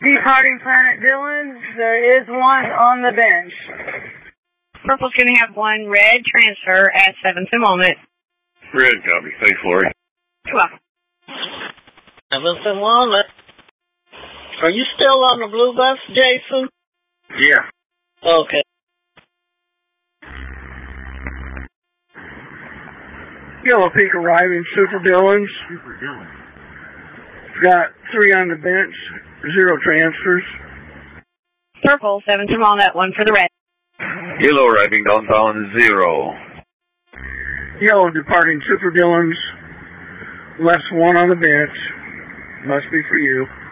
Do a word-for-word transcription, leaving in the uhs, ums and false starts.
Departing Planet Dillon, there is one on the bench. Purple's going to have one red transfer at seventh and Walnut. Red, copy. Thanks, Lori. You're welcome. seventh and Walnut. Are you still on the blue bus, Jason? Yeah. Okay. Yellow Peak arriving, Super Dillons. Super Dillon. Got three on the bench, zero transfers. Purple, seventh and Walnut, one for the red. Yellow arriving downtown, zero. Yellow departing, Super Dillons. Left one on the bench. Must be for you.